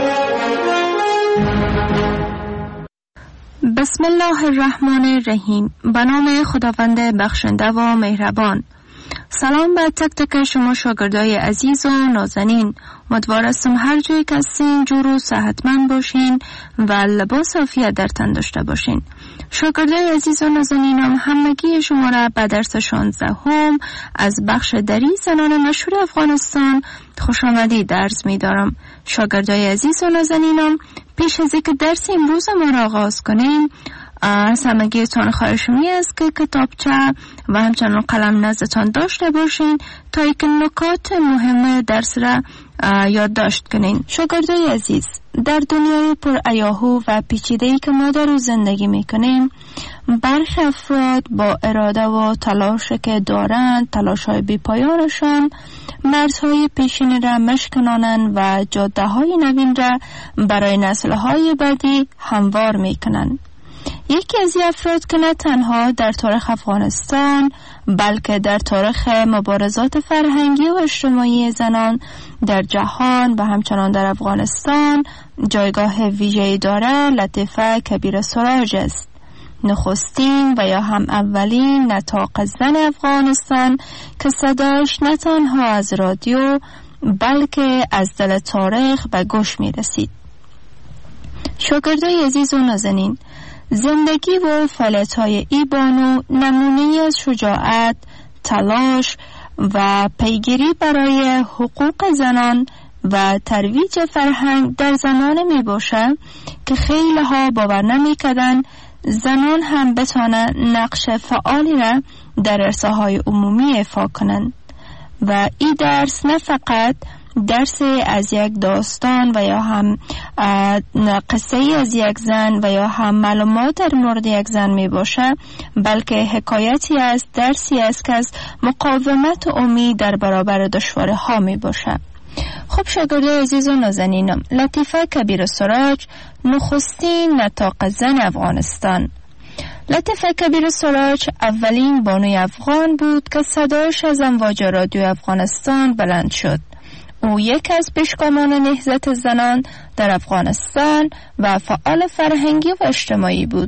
بسم الله الرحمن الرحیم. به نام خداوند بخشنده و مهربان. سلام به تک تک شما شاگردای عزیز و نازنین. امیدوار هستم هر جایی که هستین جور و صحتمند باشین و لباس عافیت در تن داشته باشین. شاگردای عزیز و نازنینم، همگی شما را به درس 16 از بخش دری زنان مشهور افغانستان خوش آمدید عرض می دارم. شاگردای عزیز و نازنینم، پیش از اینکه درس امروز ما را آغاز کنیم، از همگیتان خواهش می است که کتابچه و همچنان قلم نزدتان داشته باشین تا یک نکات مهم درس را یادداشت کنین. شاگردای عزیز، در دنیای پر ایاهو و پیچیده‌ای که ما در او زندگی میکنیم، برخی افراد با اراده و تلاشی که دارند، تلاش‌های بی‌پایانشان مرزهای پیشین را مشکنانند و جاده‌های نوین را برای نسل‌های بعدی هموار میکنند. یکی از این افراد که نه تنها در تاریخ افغانستان بلکه در تاریخ مبارزات فرهنگی و اجتماعی زنان در جهان و همچنان در افغانستان جایگاه ویژه‌ای دارد، لطیفه کبیر سراج است. نخستین و یا هم اولین نطاق زن افغانستان که صداش نه تنها از رادیو بلکه از دل تاریخ به گوش می رسید. شاگردای عزیز و نازنین، زندگی و فعالیت‌های ای بانو نمونه‌ای از شجاعت، تلاش و پیگیری برای حقوق زنان و ترویج فرهنگ در زمانه می باشد که خیلی ها باور نمی کردن زنان هم بتانند نقش فعالی را در عرصه‌های عمومی ایفا کنند. و این درس نه فقط درس از یک داستان و یا هم قصه از یک زن و یا هم معلومات در مورد یک زن می باشه، بلکه حکایتی است، درسی است که از مقاومت و امید در برابر دشواری ها می باشه. خب شاگردای عزیز و نازنینم، لطیفه کبیر سراج نخستین نطاق زن افغانستان. لطیفه کبیر سراج اولین بانوی افغان بود که صدایش از امواج رادیو افغانستان بلند شد. او یک از پیشگامان نهضت زنان در افغانستان و فعال فرهنگی و اجتماعی بود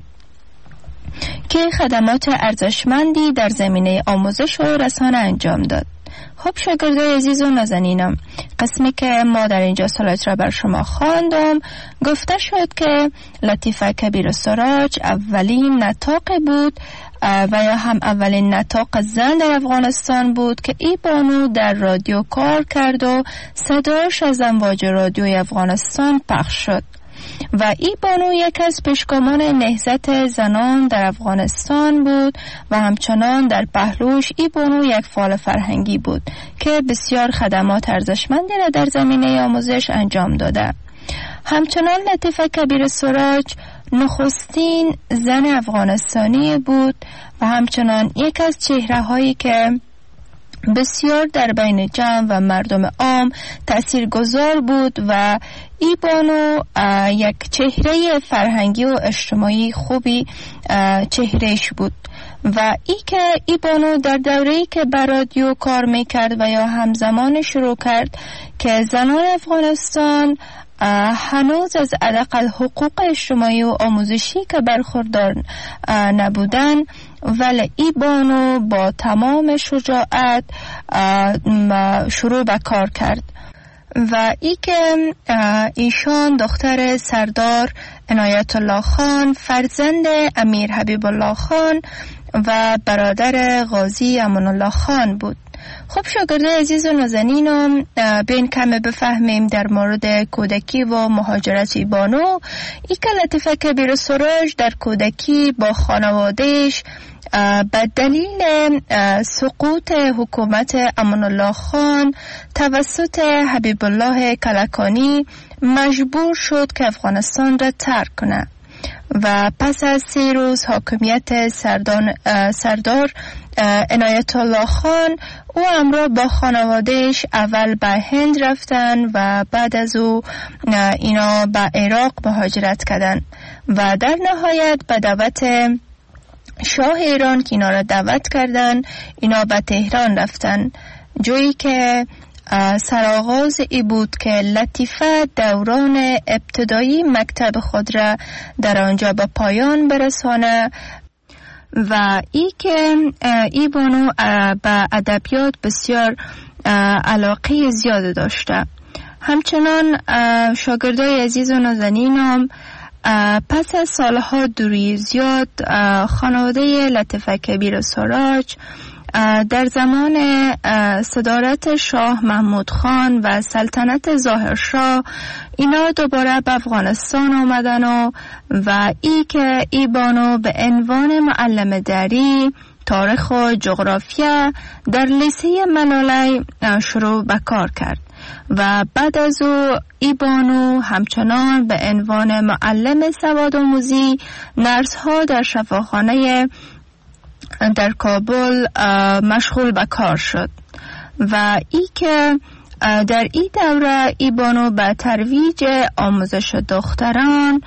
که خدمات ارزشمندی در زمینه آموزش و رسانه انجام داد. خب شاگردای عزیز و نازنینم، قسمی که ما در اینجا سلایت را بر شما خواندم گفته شد که لطیفه کبیر سراج اولین نطاق بود و یا هم اولین نطاق زن در افغانستان بود که ای بانو در رادیو کار کرد و صداش از امواج رادیوی افغانستان پخش شد. و ای بانو یک از پیشگامان نهضت زنان در افغانستان بود و همچنان در پهلوش ای بانو یک فعال فرهنگی بود که بسیار خدمات ارزشمندی را در زمینه آموزش انجام داده. همچنان لطیفه کبیر سراج نخستین زن افغانستانی بود و همچنان یک از چهره هایی که بسیار در بین جمع و مردم عام تاثیرگذار بود و ای بانو یک چهره فرهنگی و اجتماعی خوبی چهرهش بود. و ای که ای بانو در دوره‌ای که بر رادیو کار میکرد و یا همزمان شروع کرد که زنان افغانستان هنوز از حداقل حقوق اجتماعی و آموزشی که برخوردار نبودن، ولی ای بانو با تمام شجاعت شروع به کار کرد. و ای که ایشان دختر سردار عنایت الله خان، فرزند امیر حبیب الله خان و برادر غازی امان الله خان بود. خب شاگردای عزیز و نازنینم، بین کم بفهمیم در مورد کودکی و مهاجرت بانو. ای که لطیفه کبیر سراج در کودکی با خانوادهش به دلیل سقوط حکومت امان الله خان توسط حبیب الله کلکانی مجبور شد که افغانستان را ترک کنه و پس از 3 روز حاکمیت سردار عنایت الله خان او همراه با خانوادهش اول به هند رفتن و بعد از او اینا به عراق مهاجرت کردن و در نهایت به دعوت شاه ایران که اینا را دعوت کردن اینا به تهران رفتن، جایی که سرآغاز ای بود که لطیفه دوران ابتدایی مکتب خود را در آنجا به پایان برسانه و ای که ای بانو به ادبیات بسیار علاقه زیاد داشته. همچنان شاگردای عزیز و نازنینم، پس از سالها دوری زیاد خانواده لطیفه کبیر سراج در زمان صدارت شاه محمود خان و سلطنت ظاهرشاه اینا دوباره به افغانستان آمدن و که ای بانو به عنوان معلم دری تاریخ و جغرافیا در لیسه ملالی شروع به کار کرد و بعد از او ای بانو همچنان به عنوان معلم سواد آموزی نرس ها در شفاخانه در کابل مشغول به کار شد و که در این دوره ای بانو به ترویج آموزش دختران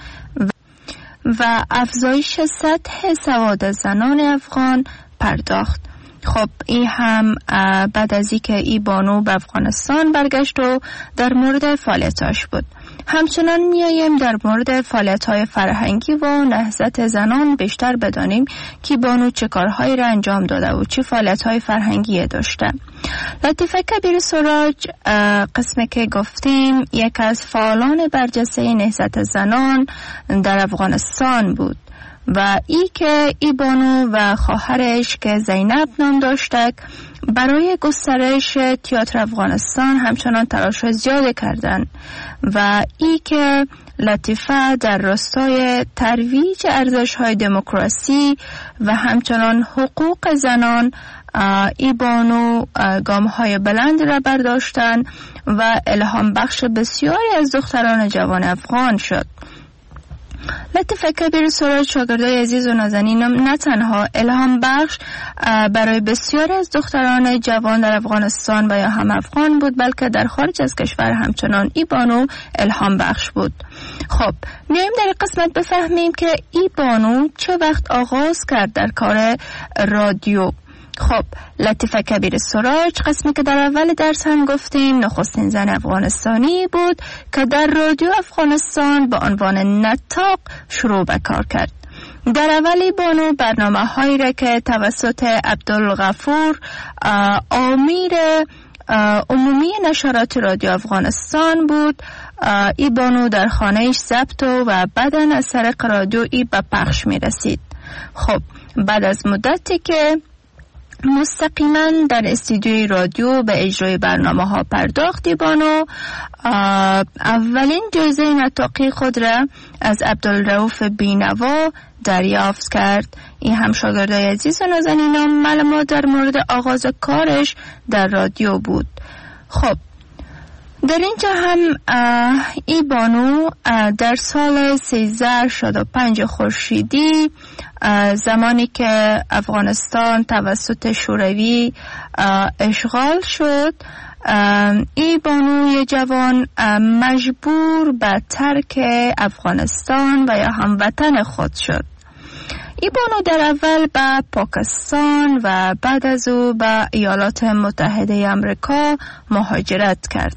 و افزایش سطح سواد زنان افغان پرداخت. خب این هم بعد از اینکه ای بانو به افغانستان برگشت و در مورد فعالیتاش بود. همچنان میاییم در مورد فعالیت‌های فرهنگی و نهضت زنان بیشتر بدانیم که بانو چه کارهایی را انجام داده و چه فعالیت‌های فرهنگی داشته. لطیفه کبیر سراج قسمی که گفتیم یک از فعالان برجسته نهضت زنان در افغانستان بود و که ای بانو و خواهرش که زینب نام داشتک برای گسترش تئاتر افغانستان همچنان تلاش زیاد کردند و که لطیفه در راستای ترویج ارزش‌های دموکراسی و همچنان حقوق زنان ای بانو گام‌های بلند را برداشتند و الهام بخش بسیاری از دختران جوان افغان شد. لطیفه کبیر سراج شاگردای عزیز و نازنینم نه تنها الهام بخش برای بسیاری از دختران جوان در افغانستان و یا هم افغان بود، بلکه در خارج از کشور همچنان ای بانو الهام بخش بود. خب میایم در قسمت بفهمیم که ای بانو چه وقت آغاز کرد در کار رادیو. خب لطیفه کبیر سراج قسمی که در اول درس هم گفتیم نخستین زن افغانستانی بود که در رادیو افغانستان به عنوان نطاق شروع به کار کرد. در اولی بانو برنامه هایی را که توسط عبدالغفور امیر عمومی نشرات رادیو افغانستان بود ای بانو در خانهش ضبط و بعداً از طریق رادیو ای به پخش می رسید. خب بعد از مدتی که مستقیما در استودیوی رادیو به اجرای برنامه ها پرداخت بانو اولین جایزه نطاقی خود را از عبدالرؤوف بینوا دریافت کرد. این هم شاگردای عزیز و نازنینم معلومات در مورد آغاز کارش در رادیو بود. خب در اینجا هم ای بانو در سال 1365 خورشیدی زمانی که افغانستان توسط شوروی اشغال شد ای بانوی جوان مجبور به ترک افغانستان و یا هموطن خود شد. ای بانو در اول به پاکستان و بعد از او به ایالات متحده آمریکا مهاجرت کرد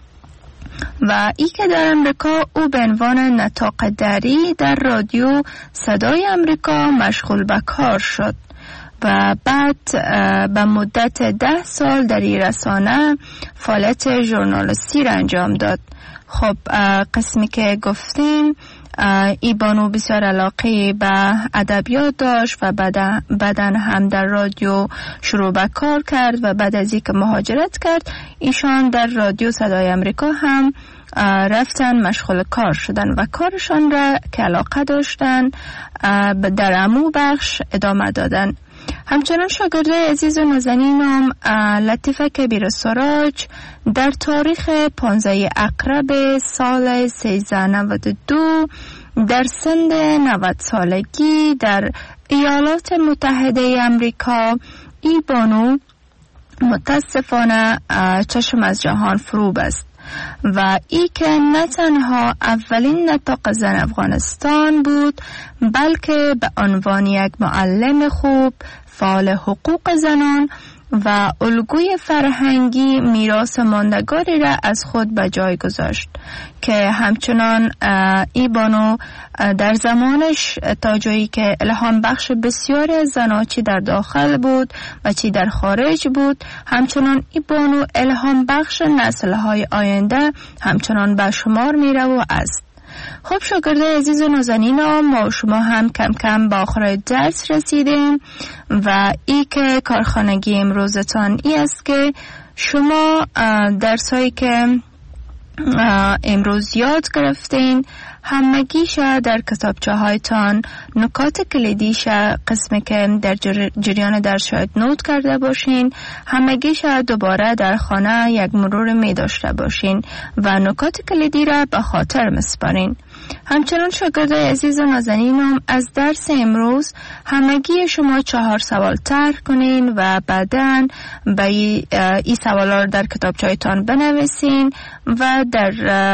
و ای که در امریکا او به عنوان نطاق دری در رادیو صدای امریکا مشغول به کار شد و بعد به مدت 10 سال در این رسانه فعالیت ژورنالیستی را انجام داد. خب قسمی که گفتیم ای بانو بسیار علاقه به ادبیات داشت و بعداً هم در رادیو شروع به کار کرد و بعد از اینکه مهاجرت کرد ایشان در رادیو صدای امریکا هم رفتن مشغول کار شدن و کارشان را که علاقه داشتن در عمو بخش ادامه دادن. همچنان شاگردای عزیز و نازنینم لطیفه کبیر سراج در تاریخ 15 اقرب سال 1392 در سن 90 سالگی در ایالات متحده آمریکا ای بانو متاسفانه چشم از جهان فرو بست و ای که نه تنها اولین نطاق زن افغانستان بود بلکه به عنوان یک معلم خوب، فعال حقوق زنان و الگوی فرهنگی میراث ماندگاری را از خود به جای گذاشت که همچنان ای بانو در زمانش تا جایی که الهام بخش بسیاری از زنان چی در داخل بود و چی در خارج بود همچنان ای بانو الهام بخش نسل‌های آینده همچنان به شمار میره و است. خب شاگردای عزیز و نازنینم، ما شما هم کم کم با آخر درس رسیدیم و ای که کارخانگی امروزتان ای است که شما درس هایی که امروز یاد گرفتین همگیش در کتابچه هایتان نکات کلیدیش قسمی که در جریان درس شاید نوت کرده باشین همگیش دوباره در خانه یک مرور می داشته باشین و نکات کلیدی را به خاطر مسپارین. همچنان شاگردای عزیز و نازنینم از درس امروز همگی شما 4 سوال طرح کنین و بعداً به این سوالا را در کتابچه‌تان بنویسین و در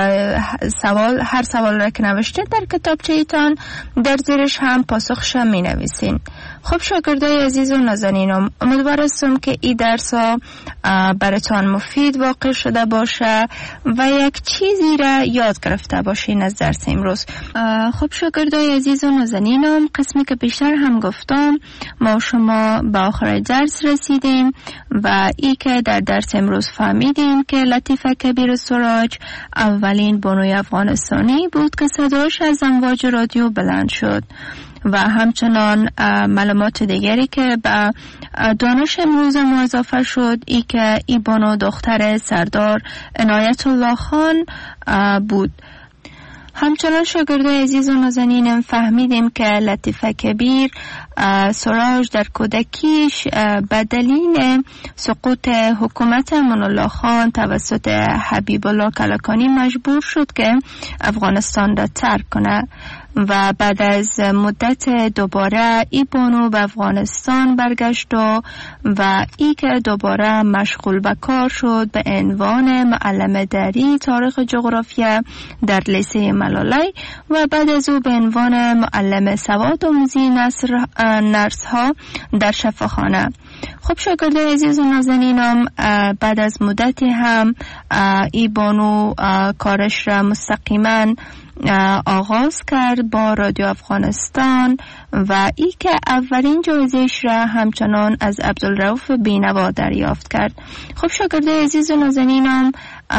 هر سوال را که نوشته در کتابچه‌تان در زیرش هم پاسخش می نویسین. خب شاگردای عزیز و نازنینم، امیدوار هستم که این درس ها براتان مفید واقع شده باشه و یک چیزی را یاد گرفته باشین از درس امروز. خب شاگردای عزیز و نازنینم، قسمی که بیشتر هم گفتم ما شما به آخر درس رسیدیم و ای که در درس امروز فهمیدیم که لطیفه کبیر سراج اولین بانوی افغانستانی بود که صداش از امواج رادیو بلند شد و همچنان معلومات دیگری که به دانش امروز ما اضافه شد ای که ای بانو دختر سردار عنایت الله خان بود. همچنان شاگردای عزیز و نازنینم فهمیدیم که لطیفه کبیر سراج در کودکیش به دلیل سقوط حکومت امان الله خان توسط حبیب الله کلکانی مجبور شد که افغانستان را ترک کنه و بعد از مدت دوباره ای بانو به افغانستان برگشت و ای که دوباره مشغول به کار شد به عنوان معلم دری تاریخ جغرافیا در لیسه ملالی و بعد از او به عنوان معلم سواد آموزی نرس ها در شفاخانه. خب شاگردای عزیز و نازنینم، بعد از مدتی هم ای بانو کارش را مستقیما آغاز کرد با رادیو افغانستان و ای که اولین جایزه‌اش را همچنان از عبدالرؤوف بینوا دریافت کرد. خب شاگردای عزیز و نازنینم،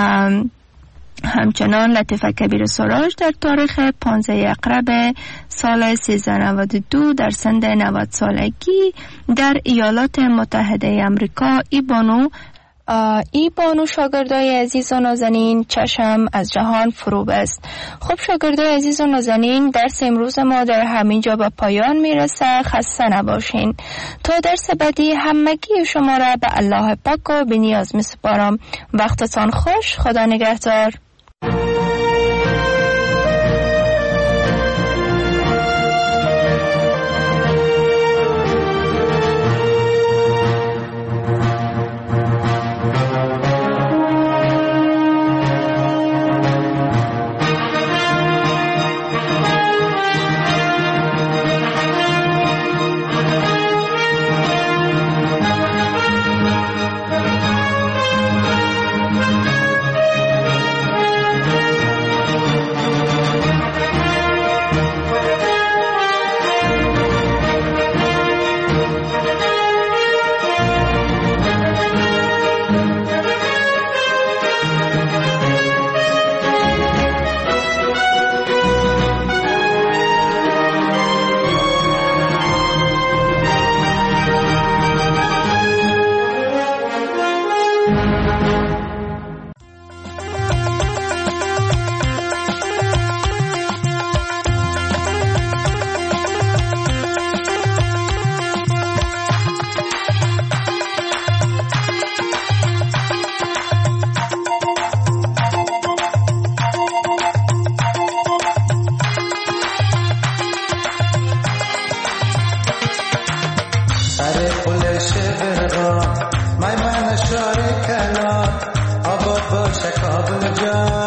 همچنان لطیفه کبیر سراج در تاریخ 15 اقرب سال 1392 در سن 90 سالگی در ایالات متحده امریکا ای بانو شاگردای عزیز و نازنین چشم از جهان فرو بست. خب شاگردای عزیز و نازنین، درس امروز ما در همینجا به پایان میرسه. خسته نباشین. تا درس بعدی همگی شما را به الله پاک و به نیاز میسپارم. وقتتان خوش. خدا نگهدار. شکاب جان